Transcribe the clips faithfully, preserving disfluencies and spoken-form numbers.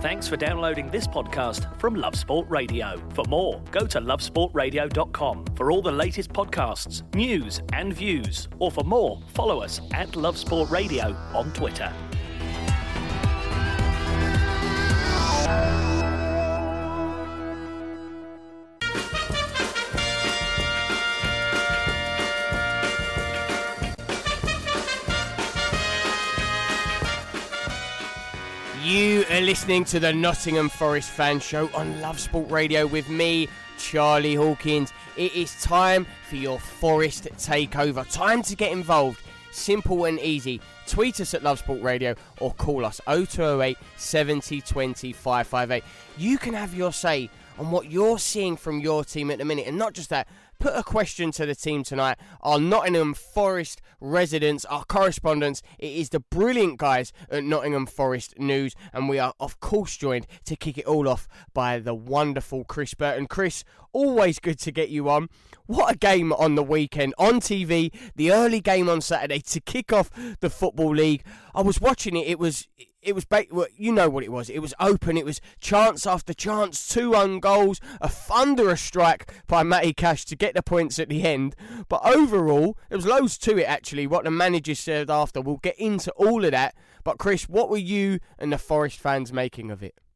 Thanks for downloading this podcast from Love Sport Radio. For more, go to love sport radio dot com for all the latest podcasts, news and views. Or for more, follow us at Love Sport Radio on Twitter. You are listening to the Nottingham Forest Fan Show on Love Sport Radio with me, Charlie Hawkins. It is time for your Forest takeover. Time to get involved. Simple and easy. Tweet us at Love Sport Radio or call us oh two oh eight, seven oh two oh, five five eight. You can have your say on what you're seeing from your team at the minute. And not just that, put a question to the team tonight. Our Nottingham Forest residents, our correspondents, it is the brilliant guys at Nottingham Forest News, and we are of course joined to kick it all off by the wonderful Chris Burton. Chris, always good to get you on. What a game on the weekend on T V, the early game on Saturday to kick off the Football League. I was watching it, it was... It was, well, you know what it was. It was open. It was chance after chance, two own goals, a thunderous strike by Matty Cash to get the points at the end. But overall, there was loads to it, actually, what the manager said after. We'll get into all of that. But, Chris, what were you and the Forest fans making of it?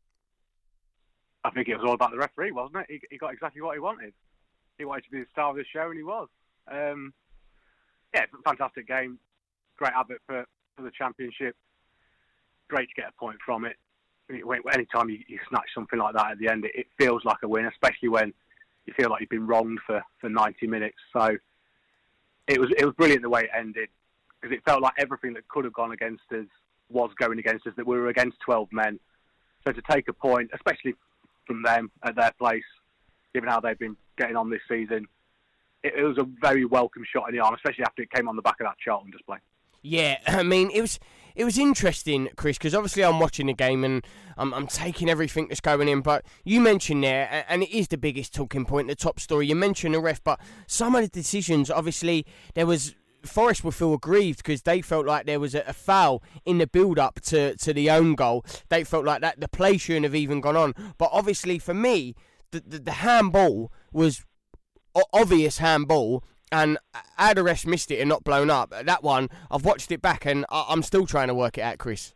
I think it was all about the referee, wasn't it? He, he got exactly what he wanted. He wanted to be the star of the show, and he was. Um, yeah, fantastic game. Great habit for, for the Championship. Great to get a point from it. Any time you, you snatch something like that at the end, it, it feels like a win, especially when you feel like you've been wronged for, for ninety minutes. So it was it was brilliant the way it ended, because it felt like everything that could have gone against us was going against us, that we were against twelve men. So to take a point, especially from them at their place, given how they've been getting on this season, it, it was a very welcome shot in the arm, especially after it came on the back of that Charlton display. Yeah, I mean, it was it was interesting, Chris, because obviously I'm watching the game and I'm, I'm taking everything that's going in, but you mentioned there, and it is the biggest talking point, the top story, you mentioned the ref, but some of the decisions, obviously, there was, Forest will feel aggrieved because they felt like there was a, a foul in the build-up to, to the own goal. They felt like that the play shouldn't have even gone on, but obviously for me, the, the, the handball was obvious handball. And had the refs missed it and not blown up, that one, I've watched it back and I'm still trying to work it out, Chris.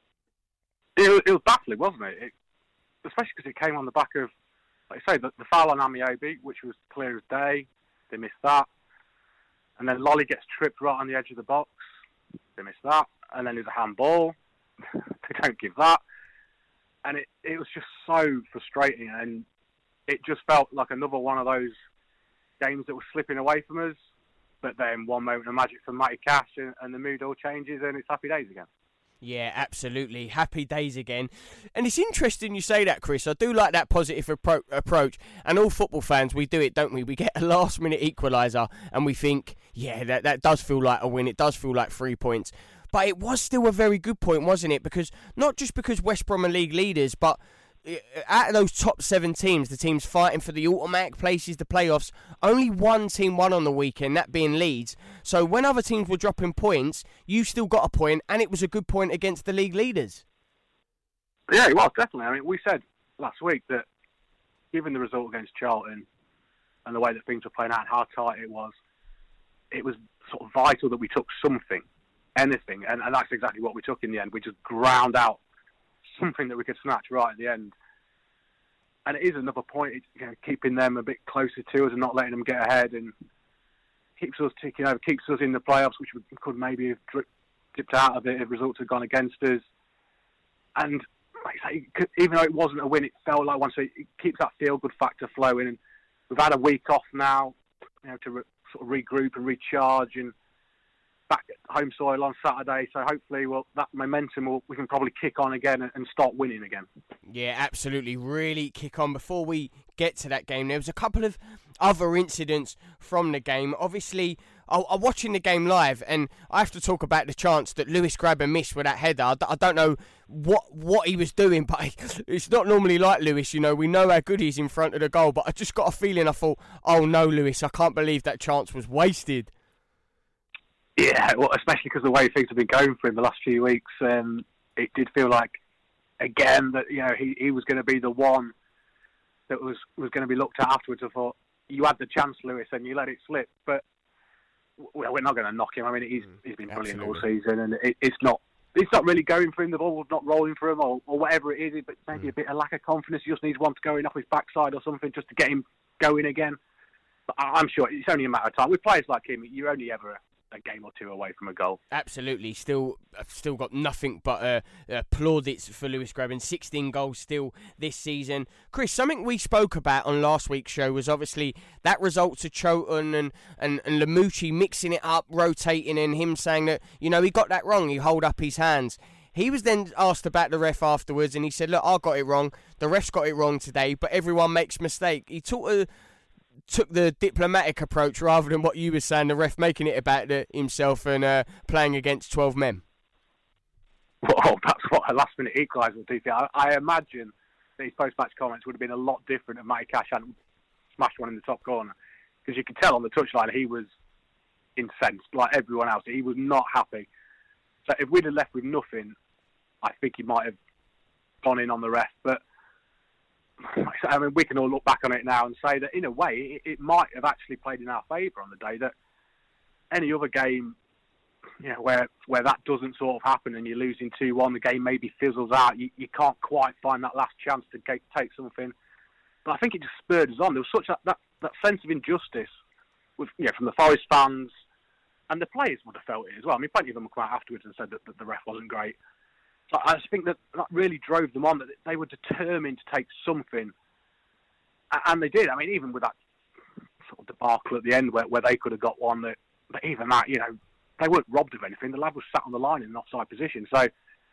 It was, it was baffling, wasn't it? it especially because it came on the back of, like I say, the, the foul on Amiobi, which was clear as day. They missed that. And then Lolly gets tripped right on the edge of the box. They missed that. And then there's a handball. They don't give that. And it, it was just so frustrating. And it just felt like another one of those games that were slipping away from us, but then one moment of magic from Matty Cash and, and the mood all changes and it's happy days again. Yeah, absolutely. Happy days again. And it's interesting you say that, Chris. I do like that positive appro- approach. And all football fans, we do it, don't we? We get a last-minute equaliser and we think, yeah, that, that does feel like a win. It does feel like three points. But it was still a very good point, wasn't it? Because not just because West Brom are league leaders, but out of those top seven teams, the teams fighting for the automatic places, the playoffs, only one team won on the weekend, that being Leeds. So when other teams were dropping points, you still got a point, and it was a good point against the league leaders. Yeah, it was, definitely. I mean, we said last week that given the result against Charlton and the way that things were playing out and how tight it was, it was sort of vital that we took something, anything, and, and that's exactly what we took in the end. We just ground out something that we could snatch right at the end. And it is another point, it's, you know, keeping them a bit closer to us and not letting them get ahead, and keeps us ticking over, keeps us in the playoffs, which we could maybe have drip, dipped out of it if results had gone against us. And like I say, even though it wasn't a win, it felt like one, so it keeps that feel-good factor flowing. And we've had a week off now, you know, to re, sort of regroup and recharge, and back at home soil on Saturday, so hopefully well, that momentum will, we can probably kick on again and start winning again. Yeah, absolutely, really kick on. Before we get to that game, there was a couple of other incidents from the game. Obviously, I'm watching the game live, and I have to talk about the chance that Lewis Grabban missed with that header. I don't know what what he was doing, but it's not normally like Lewis, you know. We know how good he is in front of the goal, but I just got a feeling, I thought, oh no, Lewis, I can't believe that chance was wasted. Yeah, well, especially because the way things have been going for him the last few weeks, um, it did feel like again that you know he, he was going to be the one that was, was going to be looked at afterwards. I thought you had the chance, Lewis, and you let it slip. But well, we're not going to knock him. I mean, he's he's been brilliant Absolutely. all season, and it, it's not it's not really going for him. The ball's not rolling for him, or, or whatever it is. But maybe mm. a bit of lack of confidence. He just needs one to go in off his backside or something, just to get him going again. But I'm sure it's only a matter of time. With players like him, you're only ever a game or two away from a goal. Absolutely. Still I've still got nothing but uh, uh, plaudits for Lewis Grabban. sixteen goals still this season. Chris, something we spoke about on last week's show was obviously that result to Chowton and, and, and Lamouchi mixing it up, rotating, and him saying that, you know, he got that wrong. He hold up his hands. He was then asked about the ref afterwards, and he said, look, I got it wrong. The ref's got it wrong today, but everyone makes mistake. He took a... took the diplomatic approach rather than what you were saying, the ref making it about the, himself and uh, playing against twelve men. Well, that's what a last-minute equaliser would do. I, I imagine that his post-match comments would have been a lot different if Matty Cash hadn't smashed one in the top corner. Because you could tell on the touchline he was incensed, like everyone else. He was not happy. So if we'd have left with nothing, I think he might have gone in on the ref. But I mean, we can all look back on it now and say that, in a way, it, it might have actually played in our favour on the day. That any other game, you know, where where that doesn't sort of happen and you're losing two one, the game maybe fizzles out. You, you can't quite find that last chance to get, take something. But I think it just spurred us on. There was such that, that, that sense of injustice, with, you know, from the Forest fans, and the players would have felt it as well. I mean, plenty of them were quite afterwards and said that, that the ref wasn't great. I just think that that really drove them on, that they were determined to take something. And they did. I mean, even with that sort of debacle at the end where, where they could have got one, that, but even that, you know, they weren't robbed of anything. The lad was sat on the line in an offside position. So,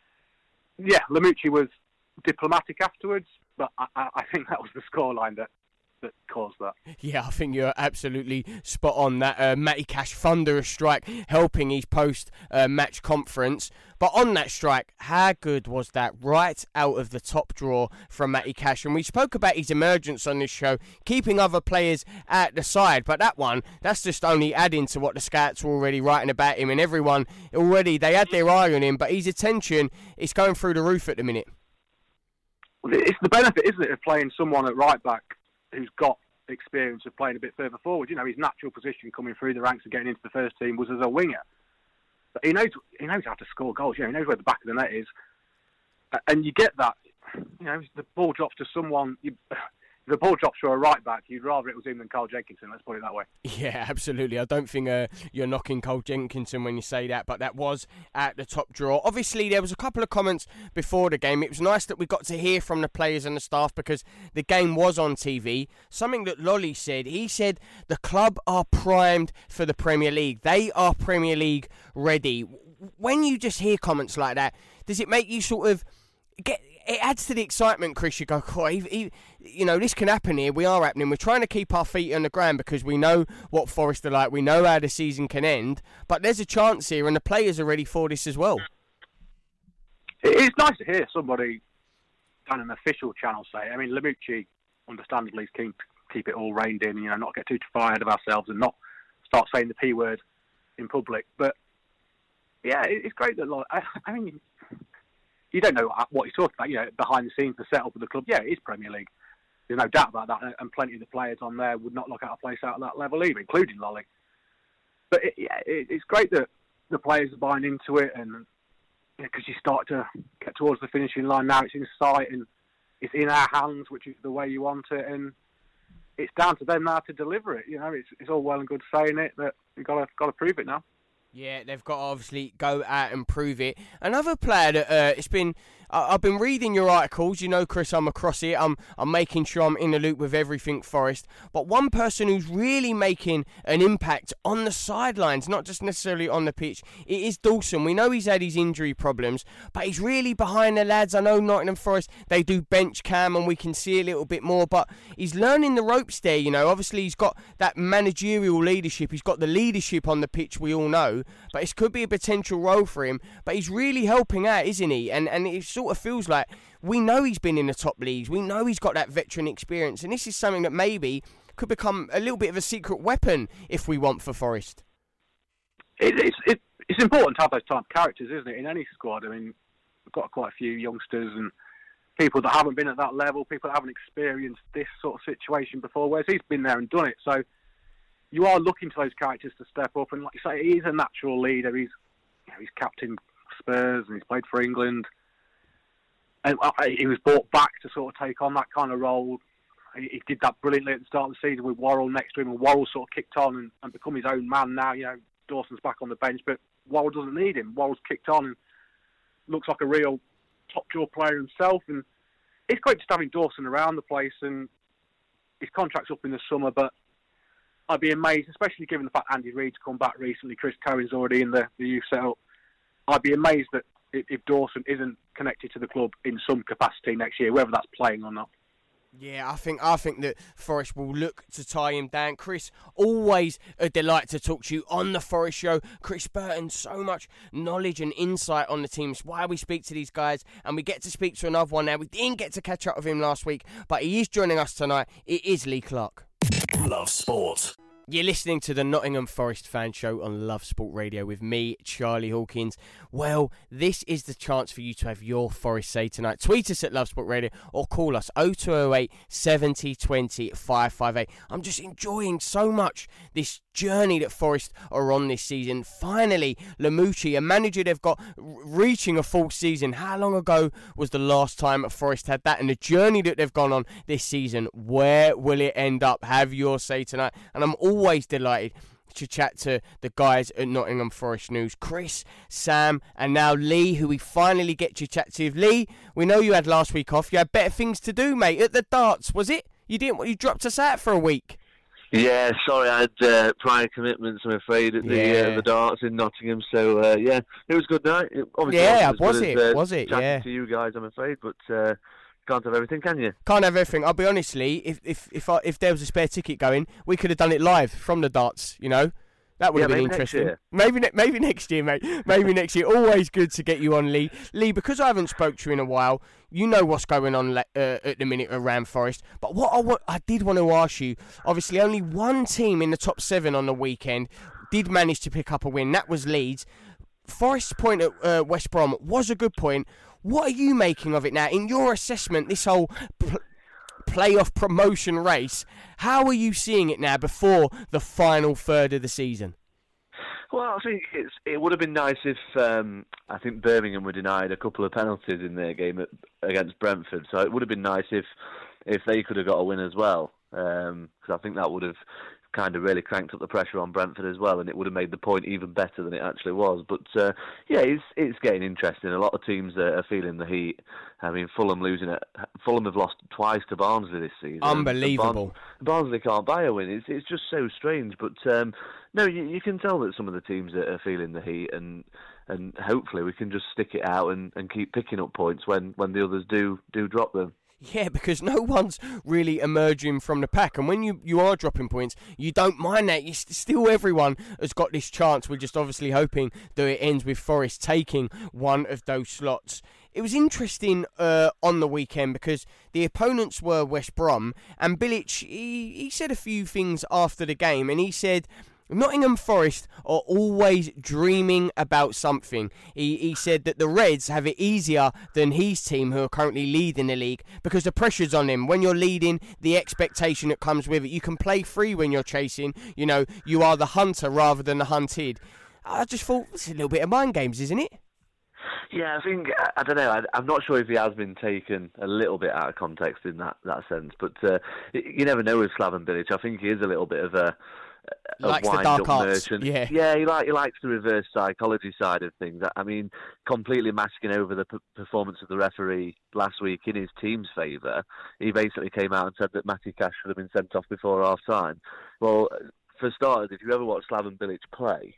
yeah, Lamouchi was diplomatic afterwards, but I, I think that was the scoreline that, that caused that. Yeah, I think you're absolutely spot on that. Uh, Matty Cash, thunderous strike, helping his post-match uh, conference. But on that strike, how good was that? Right out of the top draw from Matty Cash. And we spoke about his emergence on this show, keeping other players at the side. But that one, that's just only adding to what the scouts were already writing about him. And everyone already, they had their eye on him. But his attention is going through the roof at the minute. Well, it's the benefit, isn't it, of playing someone at right back who's got experience of playing a bit further forward. You know, his natural position coming through the ranks and getting into the first team was as a winger. But he knows he knows how to score goals. You know, he knows where the back of the net is, and you get that. You know, the ball drops to someone. You, the ball drops to a right back, you'd rather it was him than Carl Jenkinson, let's put it that way. Yeah, absolutely. I don't think uh, you're knocking Carl Jenkinson when you say that, but that was at the top draw. Obviously, there was a couple of comments before the game. It was nice that we got to hear from the players and the staff because the game was on T V. Something that Lolly said, he said the club are primed for the Premier League. They are Premier League ready. When you just hear comments like that, does it make you sort of get... It adds to the excitement, Chris. You go, oh, he, he, you know, this can happen here. We are happening. We're trying to keep our feet on the ground because we know what Forest are like. We know how the season can end. But there's a chance here, and the players are ready for this as well. It's nice to hear somebody on an official channel say it. I mean, Lamouchi, understandably, is keen to keep it all reined in, you know, not get too far ahead of ourselves and not start saying the P word in public. But, yeah, it's great that, like, I, I mean... You don't know what he's talking about, you know, behind the scenes, the setup of the club. Yeah, it is Premier League. There's no doubt about that. And plenty of the players on there would not look at a place out at that level either, including Lolly. But it, yeah, it, it's great that the players are buying into it, and because you, know, you start to get towards the finishing line now, it's in sight and it's in our hands, which is the way you want it, and it's down to them now to deliver it. You know, it's, it's all well and good saying it, but you've got to got to prove it now. Yeah, they've got to obviously go out and prove it. Another player that uh, it's been, uh, I've been reading your articles. You know, Chris, I'm across it. I'm, I'm making sure I'm in the loop with everything Forest. But one person who's really making an impact on the sidelines, not just necessarily on the pitch, it is Dawson. We know he's had his injury problems, but he's really behind the lads. I know Nottingham Forest, they do bench cam and we can see a little bit more, but he's learning the ropes there. You know, obviously he's got that managerial leadership. He's got the leadership on the pitch, we all know. But it could be a potential role for him. But he's really helping out, isn't he? And and it sort of feels like we know he's been in the top leagues. We know he's got that veteran experience. And this is something that maybe could become a little bit of a secret weapon if we want for Forest. It, it's it, it's important to have those type of characters, isn't it, in any squad? I mean, we've got quite a few youngsters and people that haven't been at that level, people that haven't experienced this sort of situation before, whereas he's been there and done it. So you are looking to those characters to step up, and like you say, he's a natural leader. He's you know, he's captain Spurs and he's played for England, and he was brought back to sort of take on that kind of role. He did that brilliantly at the start of the season with Worrell next to him, and Worrell sort of kicked on and, and become his own man now. You know, Dawson's back on the bench, but Worrell doesn't need him. Worrell's kicked on and looks like a real top-draw player himself, and it's great just having Dawson around the place, and his contract's up in the summer, but I'd be amazed, especially given the fact Andy Reid's come back recently, Chris Cohen's already in the, the youth setup. I'd be amazed that if, if Dawson isn't connected to the club in some capacity next year, whether that's playing or not. Yeah, I think I think that Forest will look to tie him down. Chris, always a delight to talk to you on the Forest Show. Chris Burton, so much knowledge and insight on the team. It's why we speak to these guys, and we get to speak to another one now. We didn't get to catch up with him last week, but he is joining us tonight. It is Lee Clark. Love Sport. You're listening to the Nottingham Forest Fan Show on Love Sport Radio with me, Charlie Hawkins. Well, this is the chance for you to have your Forest say tonight. Tweet us at Love Sport Radio or call us oh two oh eight, seven oh two oh, five five eight. I'm just enjoying so much this journey that Forest are on this season. Finally, Lamouchi, a manager they've got reaching a full season. How long ago was the last time Forest had that? And the journey that they've gone on this season, where will it end up? Have your say tonight. And I'm always delighted to chat to the guys at Nottingham Forest News, Chris, Sam, and now Lee, who we finally get to chat to. Lee, we know you had last week off. You had better things to do, mate. At the darts, was it? You didn't. You dropped us out for a week. Yeah, sorry, I had uh, prior commitments, I'm afraid, at the yeah. uh, the darts in Nottingham. So, uh, yeah, it was a good night. It obviously yeah, was, was as it? As, uh, was it? chatting Yeah. to you guys, I'm afraid, but uh, can't have everything, can you? Can't have everything. I'll be honest, Lee, if if if, I, if there was a spare ticket going, we could have done it live from the darts, you know? That would yeah, have been maybe interesting. Next year. Maybe ne- maybe next year, mate. Maybe next year. Always good to get you on, Lee. Lee, because I haven't spoke to you in a while, you know what's going on uh, at the minute around Forest. But what I, wa- I did want to ask you, obviously only one team in the top seven on the weekend did manage to pick up a win. That was Leeds. Forest's point at uh, West Brom was a good point. What are you making of it now? In your assessment, this whole pl- playoff promotion race, how are you seeing it now before the final third of the season? Well, I think it's, it would have been nice if um, I think Birmingham were denied a couple of penalties in their game at, against Brentford. So it would have been nice if if they could have got a win as well, because um, I think that would have kind of really cranked up the pressure on Brentford as well, and it would have made the point even better than it actually was. But uh, yeah, it's it's getting interesting. A lot of teams are, are feeling the heat. I mean, Fulham losing it. Fulham have lost twice to Barnsley this season. Unbelievable. Barn- Barnsley can't buy a win. It's it's just so strange. But um, no, you, you can tell that some of the teams are, are feeling the heat, and and hopefully we can just stick it out and, and keep picking up points when, when the others do do drop them. Yeah, because no one's really emerging from the pack. And when you, you are dropping points, you don't mind that. You st- still, everyone has got this chance. We're just obviously hoping that it ends with Forest taking one of those slots. It was interesting uh, on the weekend because the opponents were West Brom. And Bilic, he, he said a few things after the game. And he said Nottingham Forest are always dreaming about something. He, he said that the Reds have it easier than his team, who are currently leading the league, because the pressure's on them. When you're leading, the expectation that comes with it. You can play free when you're chasing. You know, you are the hunter rather than the hunted. I just thought, it's a little bit of mind games, isn't it? Yeah, I think, I don't know, I, I'm not sure if he has been taken a little bit out of context in that, that sense, but uh, you never know with Slaven Bilic. I think he is a little bit of a A likes the dark arts. Merchant. Yeah, yeah, he, like, he likes the reverse psychology side of things. I mean, completely masking over the p- performance of the referee last week in his team's favour. He basically came out and said that Matty Cash should have been sent off before half time. Well, for starters, if you ever watch Slaven Bilic play,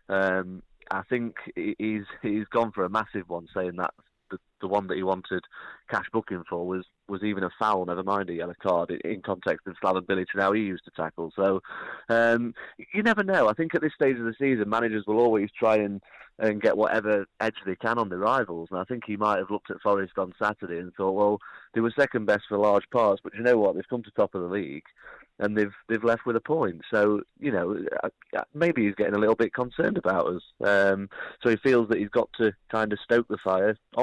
um, I think he's he's gone for a massive one, saying that the, the one that he wanted Cash booking for was, was even a foul, never mind a yellow card, in context of Slaven Bilic and how he used to tackle. So um, you never know. I think at this stage of the season, managers will always try and, and get whatever edge they can on their rivals. And I think he might have looked at Forest on Saturday and thought, well, they were second best for large parts, but you know what? They've come to top of the league and they've they've left with a point. So, you know, maybe he's getting a little bit concerned about us. Um, so he feels that he's got to kind of stoke the fire off the pitch.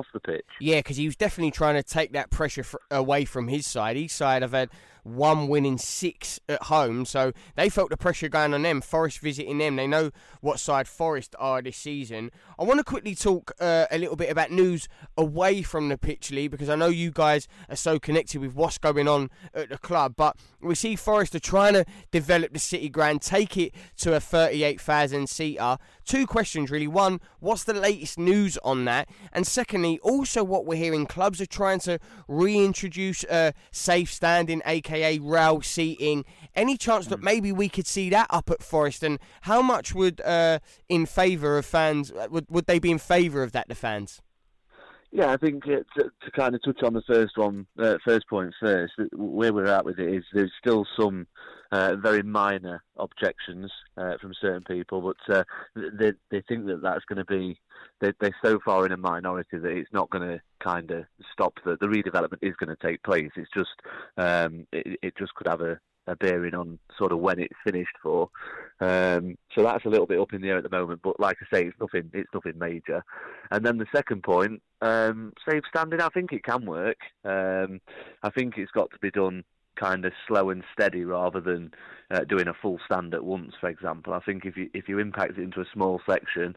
Yeah, because he was definitely trying to take that pressure fr- away from his side. His side have had one win in six at home, so they felt the pressure going on them. Forest visiting them, they know what side Forest are this season. I want to quickly talk uh, a little bit about news away from the pitch, Lee, because I know you guys are so connected with what's going on at the club, but we see Forest are trying to develop the City Ground, take it to a thirty-eight thousand seater. Two questions really. One, what's the latest news on that? And secondly, also what we're hearing, clubs are trying to reintroduce uh, safe standing, aka rail seating. Any chance that maybe we could see that up at Forest? And how much would uh, in favour of fans, would, would they be in favour of that, the fans? Yeah, I think uh, to, to kind of touch on the first one, uh, first point first, where we're at with it is there's still some uh, very minor objections uh, from certain people, but uh, they they think that that's going to be, they, they're so far in a minority that it's not going to kind of stop the, the redevelopment is going to take place. It's just, um, it, it just could have a, a bearing on sort of when it's finished for. Um, so that's a little bit up in the air at the moment, but like I say, it's nothing, it's nothing major. And then the second point, um, safe standing, I think it can work. Um, I think it's got to be done kind of slow and steady rather than uh, doing a full stand at once, for example. I think if you if you impact it into a small section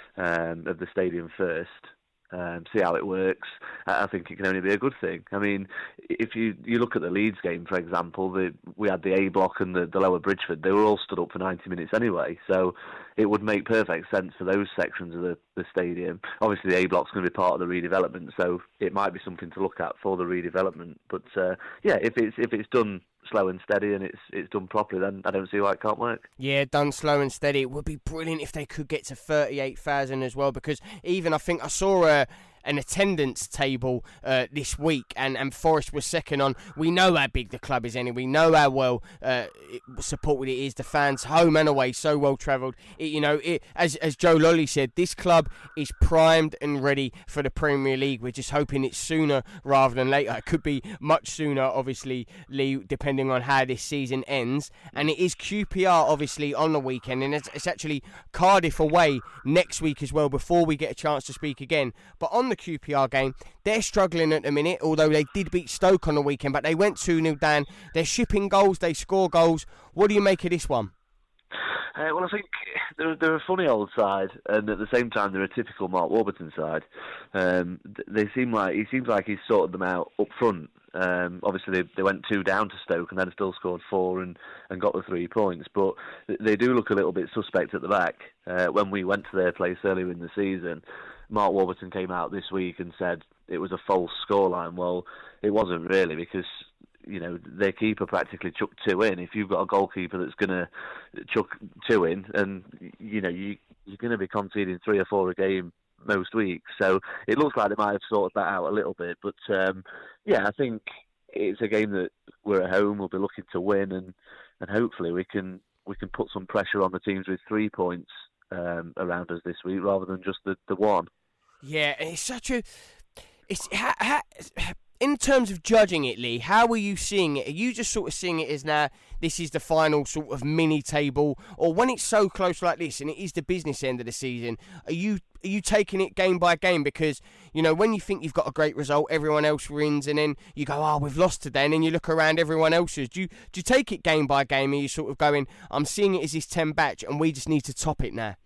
um, of the stadium first, Um, see how it works, I think it can only be a good thing. I mean, if you, you look at the Leeds game, for example, the, we had the A block and the, the lower Bridgeford, they were all stood up for ninety minutes anyway, so it would make perfect sense for those sections of the, the stadium. Obviously the A block's going to be part of the redevelopment, so it might be something to look at for the redevelopment, but uh, yeah, if it's if it's done slow and steady and it's it's done properly, then I don't see why it can't work. Yeah, done slow and steady. It would be brilliant if they could get to thirty-eight thousand as well, because even I think I saw a an attendance table uh, this week, and, and Forest was second on. We know how big the club is anyway. We know how well uh, it, supported it is. The fans, home and away, so well travelled. You know, it, as as Joe Lolly said, this club is primed and ready for the Premier League. We're just hoping it's sooner rather than later. It could be much sooner, obviously, Lee, depending on how this season ends. And it is Q P R, obviously, on the weekend, and it's, it's actually Cardiff away next week as well before we get a chance to speak again. But on the Q P R game, they're struggling at the minute, although they did beat Stoke on the weekend, but they went two nil down. They're shipping goals, they score goals. What do you make of this one? Uh, well, I think they're, they're a funny old side, and at the same time they're a typical Mark Warburton side. Um, they seem like he seems like he's sorted them out up front. Um, obviously, they, they went two down to Stoke and then still scored four and, and got the three points. But they do look a little bit suspect at the back. Uh, when we went to their place earlier in the season, Mark Warburton came out this week and said it was a false scoreline. Well, it wasn't really, because you know their keeper practically chucked two in. If you've got a goalkeeper that's going to chuck two in, and you know you you're going to be conceding three or four a game most weeks. So it looks like they might have sorted that out a little bit. But um, yeah, I think it's a game that we're at home. We'll be looking to win, and, and hopefully we can we can put some pressure on the teams with three points um, around us this week rather than just the, the one. Yeah, it's such a. It's ha, ha, in terms of judging it, Lee. How are you seeing it? Are you just sort of seeing it as now this is the final sort of mini table, or when it's so close like this and it is the business end of the season? Are you are you taking it game by game? Because you know when you think you've got a great result, everyone else wins, and then you go, oh, we've lost today, and then you look around, everyone else's. Do you do you take it game by game? Are you sort of going, I'm seeing it as this ten batch, and we just need to top it now?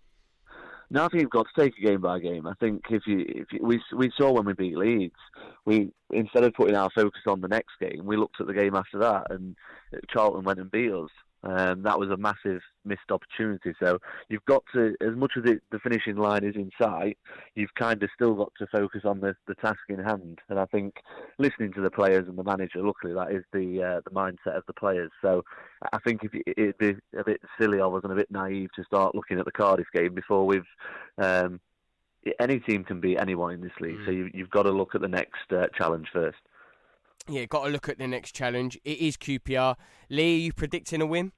No, I think you've got to take it game by game. I think if you, if you, we we saw when we beat Leeds, we instead of putting our focus on the next game, we looked at the game after that, and Charlton went and beat us. Um, that was a massive missed opportunity. So you've got to, as much as it, the finishing line is in sight, you've kind of still got to focus on the, the task in hand. And I think listening to the players and the manager, luckily that is the uh, the mindset of the players. So I think if it, it'd be a bit silly of us and a bit naive to start looking at the Cardiff game before we've. Um, any team can beat anyone in this league, mm. so you, you've got to look at the next uh, challenge first. Yeah, got to look at the next challenge. It is Q P R. Lee, are you predicting a win?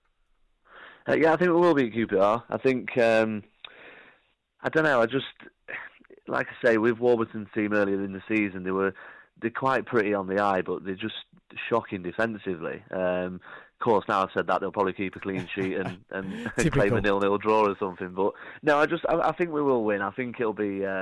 Uh, yeah, I think it will be Q P R. I think, um, I don't know, I just, like I say, with Warburton's team earlier in the season, they were they're quite pretty on the eye, but they're just shocking defensively. Um, of course, now I've said that, they'll probably keep a clean sheet and, and claim a nil-nil draw or something. But no, I just I, I think we will win. I think it'll be uh,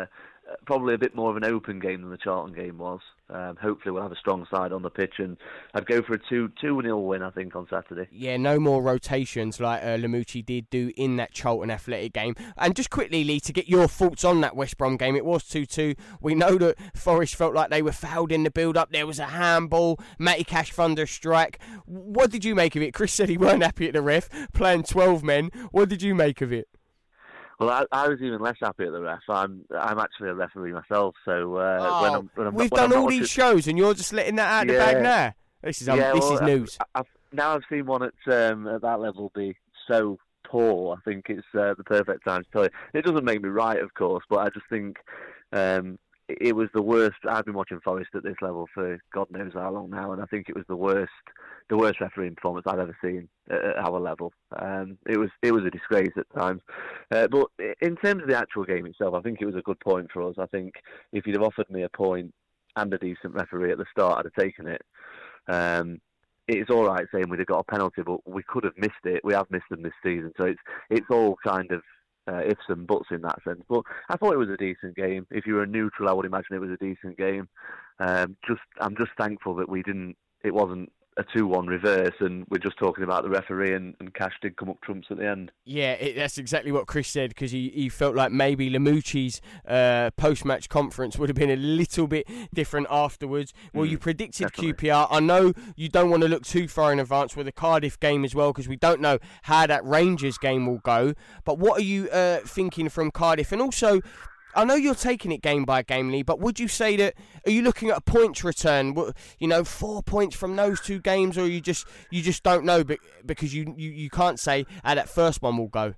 probably a bit more of an open game than the Charlton game was. Um, hopefully we'll have a strong side on the pitch, and I'd go for a two two nil win, I think, on Saturday. Yeah, no more rotations like uh, Lamouchi did do in that Charlton Athletic game. And just quickly, Lee, to get your thoughts on that West Brom game, it was two two. We know that Forest felt like they were fouled in the build-up. There was a handball, Matty Cash thunder strike. What did you make of it? Chris said he weren't happy at the ref, playing twelve men. What did you make of it? Well, I, I was even less happy at the ref. I'm I'm actually a referee myself, so uh, oh, when I'm, when I'm we've when done I'm all watching... these shows, and you're just letting that out of yeah. the bag now. This is um, yeah, this well, is news. I, I've, now I've seen one at um, at that level be so poor. I think it's uh, the perfect time to tell you. It doesn't make me right, of course, but I just think um, it was the worst. I've been watching Forest at this level for God knows how long now, and I think it was the worst. The worst refereeing performance I've ever seen at our level. Um, it was it was a disgrace at times. Uh, but in terms of the actual game itself, I think it was a good point for us. I think if you'd have offered me a point and a decent referee at the start, I'd have taken it. Um, it's all right saying we'd have got a penalty, but we could have missed it. We have missed them this season, so it's it's all kind of uh, ifs and buts in that sense. But I thought it was a decent game. If you were a neutral, I would imagine it was a decent game. Um, just I'm just thankful that we didn't. It wasn't a two one reverse, and we're just talking about the referee, and, and Cash did come up trumps at the end. Yeah, it, that's exactly what Chris said, because he, he felt like maybe Lamouchi's uh, post-match conference would have been a little bit different afterwards. Well, mm, you predicted definitely. Q P R. I know you don't want to look too far in advance with the Cardiff game as well, because we don't know how that Rangers game will go, but what are you uh, thinking from Cardiff? And also, I know you're taking it game by game, Lee, but would you say that, are you looking at a points return, you know, four points from those two games, or you just you just don't know because you, you, you can't say how that first one will go?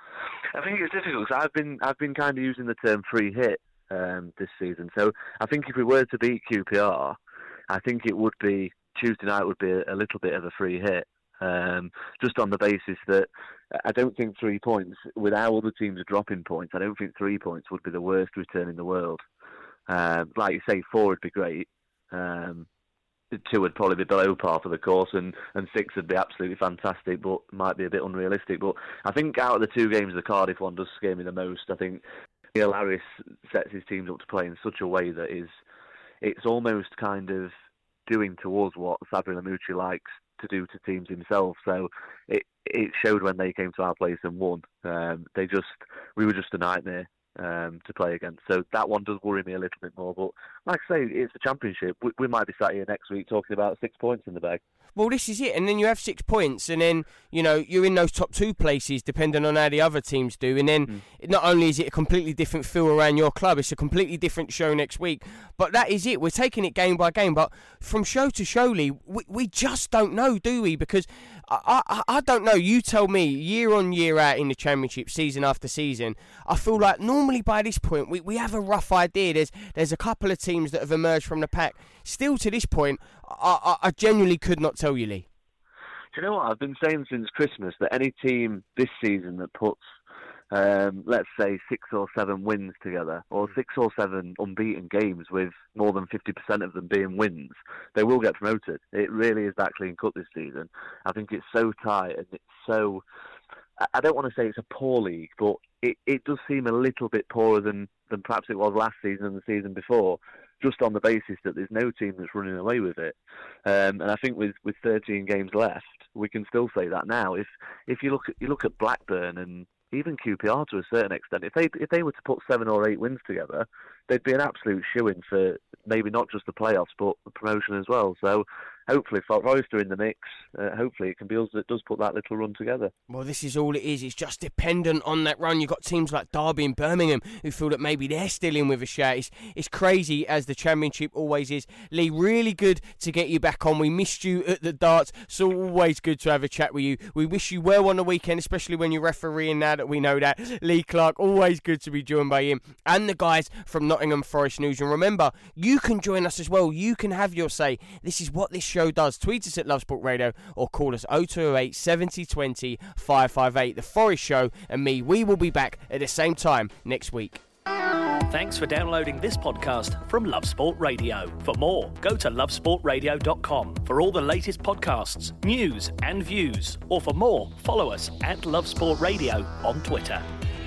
I think it's difficult, because I've been, I've been kind of using the term free hit um, this season. So I think if we were to beat Q P R, I think it would be, Tuesday night would be a, a little bit of a free hit. Um, just on the basis that I don't think three points, with how other teams are dropping points, I don't think three points would be the worst return in the world. Um, like you say, four would be great. Um, two would probably be below par for the course, and, and six would be absolutely fantastic, but might be a bit unrealistic. But I think out of the two games, the Cardiff one does scare me the most. I think Neil Harris sets his teams up to play in such a way that is, it's almost kind of doing to us what Sabri Lamouchi likes to do to teams himself. So it it showed when they came to our place and won. Um, they just we were just a nightmare um, to play against. So that one does worry me a little bit more. But like I say, it's the Championship. We, we might be sat here next week talking about six points in the bag. Well, this is it, and then you have six points, and then, you know, you're in those top two places, depending on how the other teams do, and then mm. not only is it a completely different feel around your club, it's a completely different show next week, but that is it. We're taking it game by game, but from show to show, Lee, we, we just don't know, do we? Because I, I, I don't know, you tell me, year on year out in the Championship, season after season, I feel like normally by this point, we, we have a rough idea. There's, there's a couple of teams that have emerged from the pack. Still to this point, I, I, I genuinely could not tell you, Lee. Do you know what? I've been saying since Christmas that any team this season that puts, um, let's say, six or seven wins together, or six or seven unbeaten games with more than fifty percent of them being wins, they will get promoted. It really is that clean cut this season. I think it's so tight, and it's so... I don't want to say it's a poor league, but it, it does seem a little bit poorer than, than perhaps it was last season and the season before, just on the basis that there's no team that's running away with it. Um, and I think with, with thirteen games left, we can still say that now. If if you look at you look at Blackburn and even Q P R to a certain extent, if they if they were to put seven or eight wins together, they'd be an absolute shoo-in for maybe not just the playoffs, but the promotion as well. So hopefully, Forest are in the mix. Uh, hopefully, it can be us that does put that little run together. Well, this is all it is. It's just dependent on that run. You've got teams like Derby and Birmingham who feel that maybe they're still in with a shout. It's, it's crazy, as the Championship always is. Lee, really good to get you back on. We missed you at the darts, so always good to have a chat with you. We wish you well on the weekend, especially when you're refereeing now that we know that. Lee Clark, always good to be joined by him and the guys from Nottingham Forest News. And remember, you can join us as well. You can have your say. This is what this show does. Tweet us at Love Sport Radio or call us oh two oh eight, seventy twenty, five five eight. The Forest Show and me, we will be back at the same time next week. Thanks for downloading this podcast from Love Sport Radio. For more, go to love sport radio dot com for all the latest podcasts, news and views. Or for more, follow us at Love Sport Radio on Twitter.